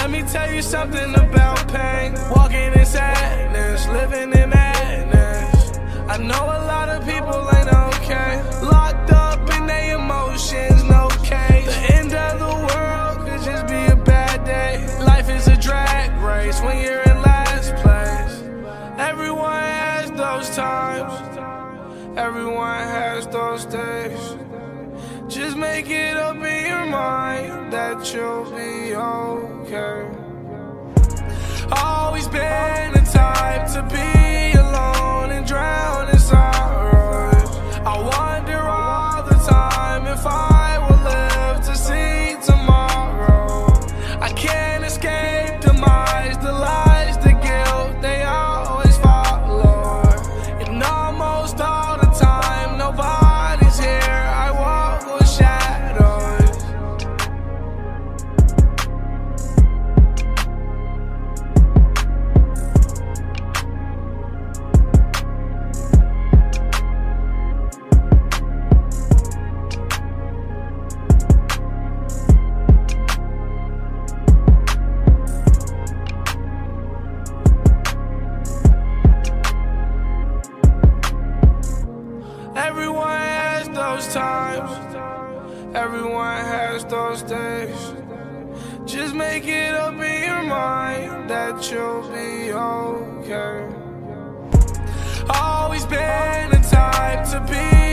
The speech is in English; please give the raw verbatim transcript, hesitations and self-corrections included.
Let me tell you something about pain. Walking in sadness, living in madness. I know a lot of people ain't okay, locked up in their emotions, no cage. The end of the world could just be a bad day. Life is a drag race when you're in last place. Everyone has those times, everyone has those days. Just make it up in your mind that you'll be okay. Always been the type to be alone and drown in sorrows. I wonder all the time if I will live to see tomorrow. I can't escape demise, the lies, the guilt, they always follow. And almost all the time, nobody's here, I walk with shadows. Everyone has those times, everyone has those days. Just make it up in your mind that you'll be okay. Always been the type to be